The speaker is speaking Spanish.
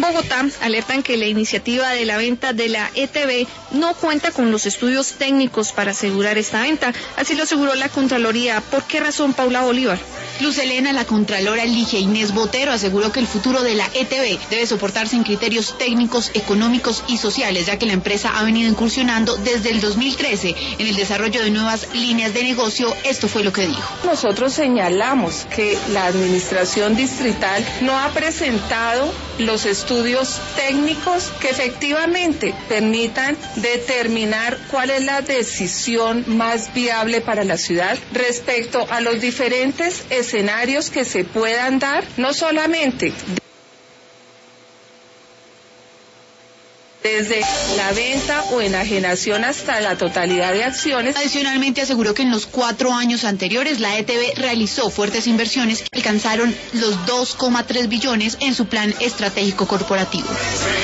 Bogotá alertan que la iniciativa de la venta de la ETB no cuenta con los estudios técnicos para asegurar esta venta. Así lo aseguró la Contraloría. ¿Por qué razón, Paula Bolívar? Luz Elena, la Contralora Ligia Inés Botero, aseguró que el futuro de la ETB debe soportarse en criterios técnicos, económicos y sociales, ya que la empresa ha venido incursionando desde el 2013 en el desarrollo de nuevas líneas de negocio. Esto fue lo que dijo. Nosotros señalamos que la administración distrital no ha presentado los estudios técnicos que efectivamente permitan determinar cuál es la decisión más viable para la ciudad respecto a los diferentes escenarios que se puedan dar, no solamente desde la venta o enajenación hasta la totalidad de acciones. Adicionalmente aseguró que en los 4 años anteriores la ETB realizó fuertes inversiones que alcanzaron los 2,3 billones en su plan estratégico corporativo.